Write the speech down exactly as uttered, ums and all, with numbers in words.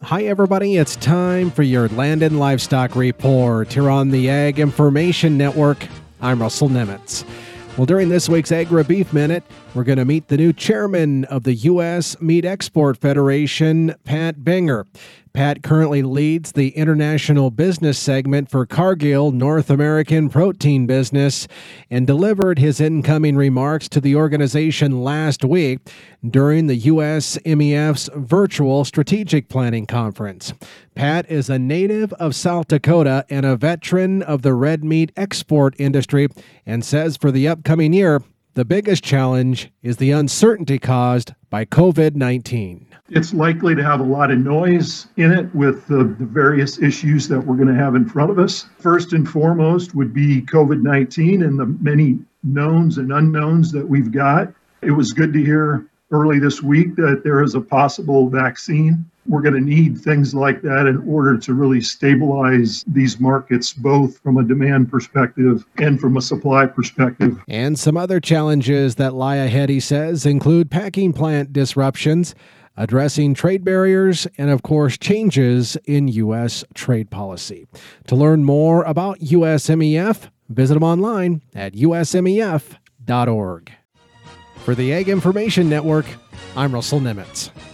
Hi, everybody. It's time for your Land and Livestock Report here on the Ag Information Network. I'm Russell Nemitz. Well, during this week's Agri-Beef Minute, we're going to meet the new chairman of the U S Meat Export Federation, Pat Binger. Pat currently leads the international business segment for Cargill North American Protein Business and delivered his incoming remarks to the organization last week during the U S M E F's virtual strategic planning conference. Pat is a native of South Dakota and a veteran of the red meat export industry and says for the upcoming year, the biggest challenge is the uncertainty caused by covid nineteen. It's likely to have a lot of noise in it with the, the various issues that we're going to have in front of us. First and foremost would be covid nineteen and the many knowns and unknowns that we've got. It was good to hear early this week that there is a possible vaccine. We're going to need things like that in order to really stabilize these markets, both from a demand perspective and from a supply perspective. And some other challenges that lie ahead, he says, include packing plant disruptions, addressing trade barriers, and of course, changes in U S trade policy. To learn more about U S M E F, visit them online at U S M E F dot org. For the Ag Information Network, I'm Russell Nemitz.